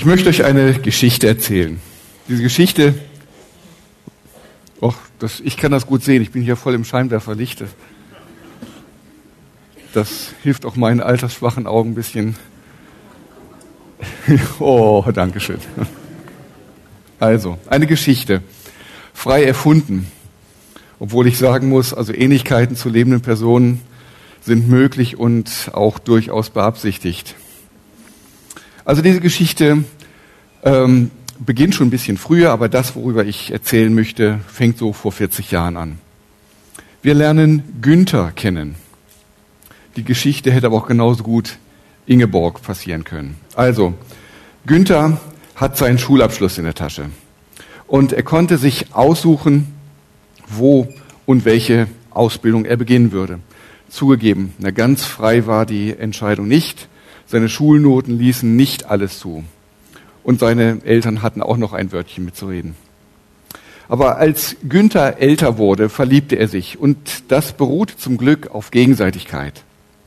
möchte euch eine Geschichte erzählen. Diese Geschichte, ich kann das gut sehen, ich bin hier voll im Scheinwerferlicht. Das hilft auch meinen altersschwachen Augen ein bisschen. Oh, danke schön. Also, eine Geschichte, frei erfunden. Obwohl ich sagen muss, also Ähnlichkeiten zu lebenden Personen sind möglich und auch durchaus beabsichtigt. Also diese Geschichte beginnt schon ein bisschen früher, aber das, worüber ich erzählen möchte, fängt so vor 40 Jahren an. Wir lernen Günther kennen. Die Geschichte hätte aber auch genauso gut Ingeborg passieren können. Also, Günther hat seinen Schulabschluss in der Tasche und er konnte sich aussuchen, wo und welche Ausbildung er beginnen würde. Zugegeben, ganz frei war die Entscheidung nicht. Seine Schulnoten ließen nicht alles zu. Und seine Eltern hatten auch noch ein Wörtchen mitzureden. Aber als Günther älter wurde, verliebte er sich. Und das beruhte zum Glück auf Gegenseitigkeit.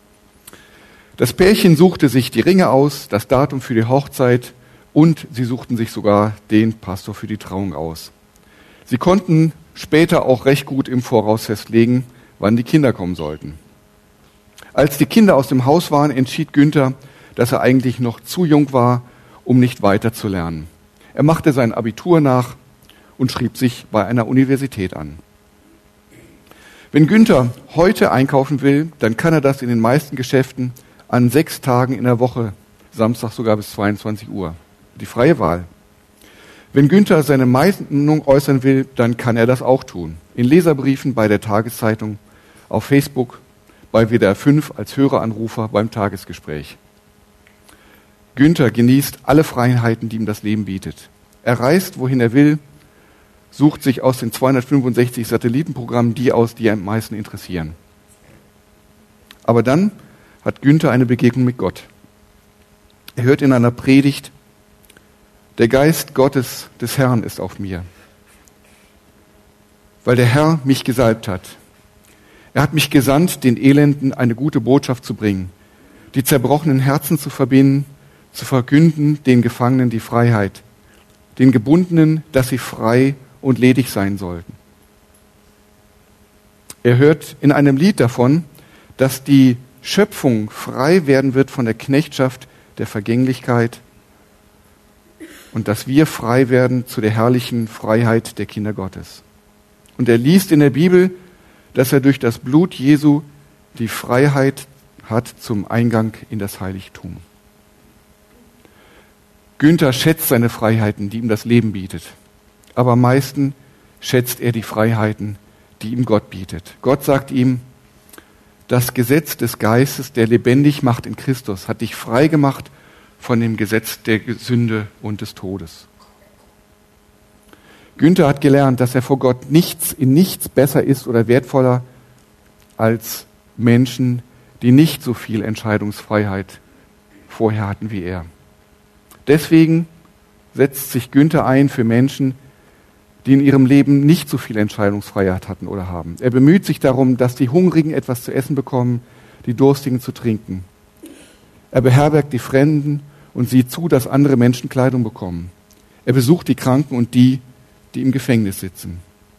Das Pärchen suchte sich die Ringe aus, das Datum für die Hochzeit und sie suchten sich sogar den Pastor für die Trauung aus. Sie konnten später auch recht gut im Voraus festlegen, wann die Kinder kommen sollten. Als die Kinder aus dem Haus waren, entschied Günther, dass er eigentlich noch zu jung war, um nicht weiter zu lernen. Er machte sein Abitur nach und schrieb sich bei einer Universität an. Wenn Günther heute einkaufen will, dann kann er das in den meisten Geschäften an 6 Tagen in der Woche, Samstag sogar bis 22 Uhr. Die freie Wahl. Wenn Günther seine Meinung äußern will, dann kann er das auch tun. In Leserbriefen bei der Tageszeitung, auf Facebook, bei WDR 5 als Höreranrufer beim Tagesgespräch. Günther genießt alle Freiheiten, die ihm das Leben bietet. Er reist, wohin er will, sucht sich aus den 265 Satellitenprogrammen die aus, die ihn am meisten interessieren. Aber dann hat Günther eine Begegnung mit Gott. Er hört in einer Predigt: Der Geist Gottes des Herrn ist auf mir, weil der Herr mich gesalbt hat. Er hat mich gesandt, den Elenden eine gute Botschaft zu bringen, die zerbrochenen Herzen zu verbinden, zu verkünden den Gefangenen die Freiheit, den Gebundenen, dass sie frei und ledig sein sollten. Er hört in einem Lied davon, dass die Schöpfung frei werden wird von der Knechtschaft der Vergänglichkeit und dass wir frei werden zu der herrlichen Freiheit der Kinder Gottes. Und er liest in der Bibel, dass er durch das Blut Jesu die Freiheit hat zum Eingang in das Heiligtum. Günther schätzt seine Freiheiten, die ihm das Leben bietet. Aber am meisten schätzt er die Freiheiten, die ihm Gott bietet. Gott sagt ihm: Das Gesetz des Geistes, der lebendig macht in Christus, hat dich frei gemacht von dem Gesetz der Sünde und des Todes. Günther hat gelernt, dass er vor Gott in nichts besser ist oder wertvoller als Menschen, die nicht so viel Entscheidungsfreiheit vorher hatten wie er. Deswegen setzt sich Günther ein für Menschen, die in ihrem Leben nicht so viel Entscheidungsfreiheit hatten oder haben. Er bemüht sich darum, dass die Hungrigen etwas zu essen bekommen, die Durstigen zu trinken. Er beherbergt die Fremden und sieht zu, dass andere Menschen Kleidung bekommen. Er besucht die Kranken und die im Gefängnis sitzen.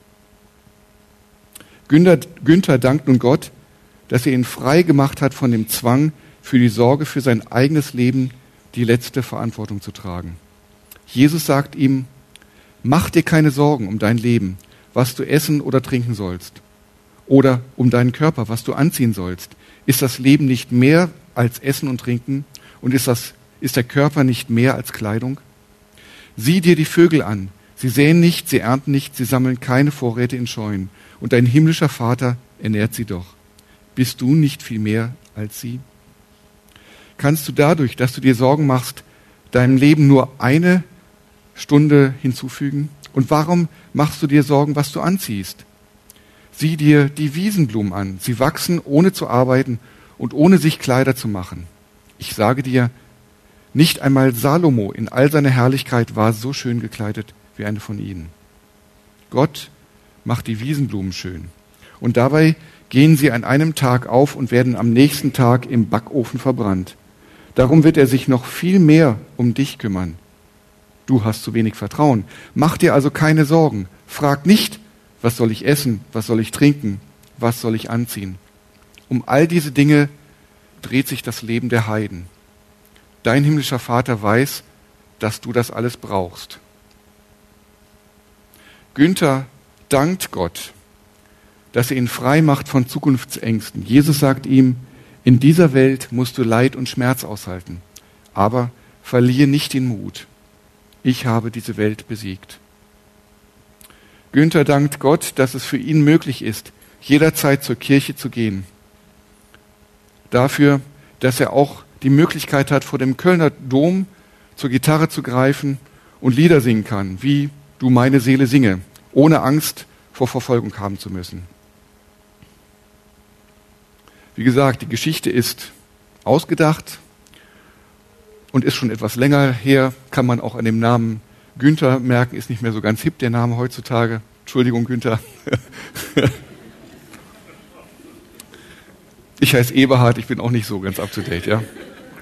Günther dankt nun Gott, dass er ihn frei gemacht hat von dem Zwang, für die Sorge für sein eigenes Leben die letzte Verantwortung zu tragen. Jesus sagt ihm: Mach dir keine Sorgen um dein Leben, was du essen oder trinken sollst, oder um deinen Körper, was du anziehen sollst. Ist das Leben nicht mehr als Essen und Trinken, und ist der Körper nicht mehr als Kleidung? Sieh dir die Vögel an. Sie säen nicht, sie ernten nicht, sie sammeln keine Vorräte in Scheunen. Und dein himmlischer Vater ernährt sie doch. Bist du nicht viel mehr als sie? Kannst du dadurch, dass du dir Sorgen machst, deinem Leben nur eine Stunde hinzufügen? Und warum machst du dir Sorgen, was du anziehst? Sieh dir die Wiesenblumen an. Sie wachsen, ohne zu arbeiten und ohne sich Kleider zu machen. Ich sage dir, nicht einmal Salomo in all seiner Herrlichkeit war so schön gekleidet wie eine von ihnen. Gott macht die Wiesenblumen schön. Und dabei gehen sie an einem Tag auf und werden am nächsten Tag im Backofen verbrannt. Darum wird er sich noch viel mehr um dich kümmern. du hast zu wenig Vertrauen. Mach dir also keine Sorgen. Frag nicht, was soll ich essen, was soll ich trinken, was soll ich anziehen. Um all diese Dinge dreht sich das Leben der Heiden. Dein himmlischer Vater weiß, dass du das alles brauchst. Günther dankt Gott, dass er ihn frei macht von Zukunftsängsten. Jesus sagt ihm, in dieser Welt musst du Leid und Schmerz aushalten, aber verliere nicht den Mut. Ich habe diese Welt besiegt. Günther dankt Gott, dass es für ihn möglich ist, jederzeit zur Kirche zu gehen. Dafür, dass er auch die Möglichkeit hat, vor dem Kölner Dom zur Gitarre zu greifen und Lieder singen kann, wie Du meine Seele singe, ohne Angst vor Verfolgung haben zu müssen. Wie gesagt, die Geschichte ist ausgedacht und ist schon etwas länger her, kann man auch an dem Namen Günther merken, ist nicht mehr so ganz hip, der Name heutzutage. Entschuldigung, Günther. Ich heiße Eberhard, ich bin auch nicht so ganz up to date, ja.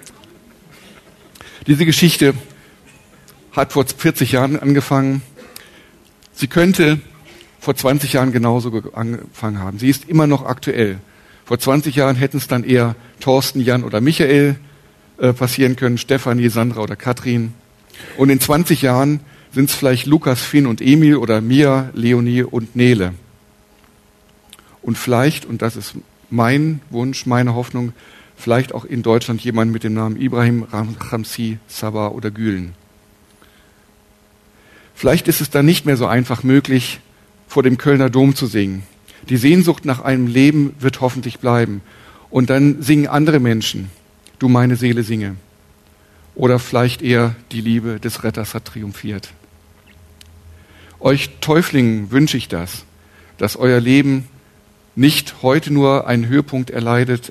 Diese Geschichte hat vor 40 Jahren angefangen. Sie könnte vor 20 Jahren genauso angefangen haben. Sie ist immer noch aktuell. Vor 20 Jahren hätten es dann eher Thorsten, Jan oder Michael passieren können, Stefanie, Sandra oder Katrin. Und in 20 Jahren sind es vielleicht Lukas, Finn und Emil oder Mia, Leonie und Nele. Und vielleicht, und das ist mein Wunsch, meine Hoffnung, vielleicht auch in Deutschland jemand mit dem Namen Ibrahim, Ramsi, Sabah oder Gülen. Vielleicht ist es dann nicht mehr so einfach möglich, vor dem Kölner Dom zu singen. Die Sehnsucht nach einem Leben wird hoffentlich bleiben. Und dann singen andere Menschen, Du meine Seele singe. Oder vielleicht eher die Liebe des Retters hat triumphiert. Euch Täuflingen wünsche ich das, dass euer Leben nicht heute nur einen Höhepunkt erfährt,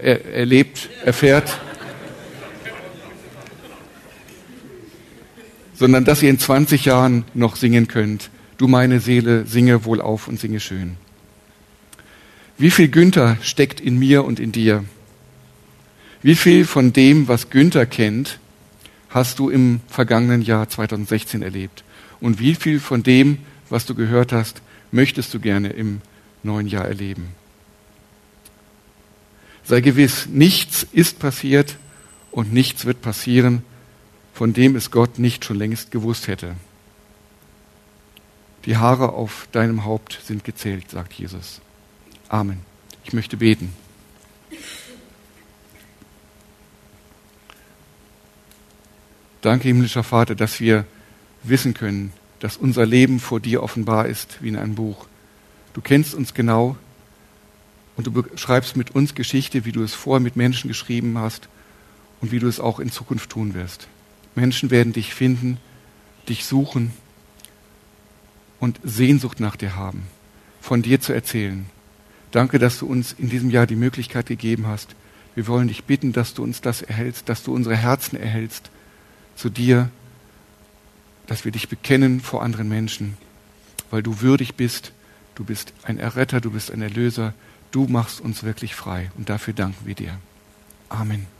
sondern dass ihr in 20 Jahren noch singen könnt. Du meine Seele, singe wohlauf und singe schön. Wie viel Günther steckt in mir und in dir? Wie viel von dem, was Günther kennt, hast du im vergangenen Jahr 2016 erlebt? Und wie viel von dem, was du gehört hast, möchtest du gerne im neuen Jahr erleben? Sei gewiss, nichts ist passiert und nichts wird passieren, von dem es Gott nicht schon längst gewusst hätte. Die Haare auf deinem Haupt sind gezählt, sagt Jesus. Amen. Ich möchte beten. Danke, himmlischer Vater, dass wir wissen können, dass unser Leben vor dir offenbar ist wie in einem Buch. Du kennst uns genau und du schreibst mit uns Geschichte, wie du es vorher mit Menschen geschrieben hast und wie du es auch in Zukunft tun wirst. Menschen werden dich finden, dich suchen und Sehnsucht nach dir haben, von dir zu erzählen. Danke, dass du uns in diesem Jahr die Möglichkeit gegeben hast. Wir wollen dich bitten, dass du uns das erhältst, dass du unsere Herzen erhältst zu dir, dass wir dich bekennen vor anderen Menschen, weil du würdig bist. Du bist ein Erretter, du bist ein Erlöser. Du machst uns wirklich frei und dafür danken wir dir. Amen.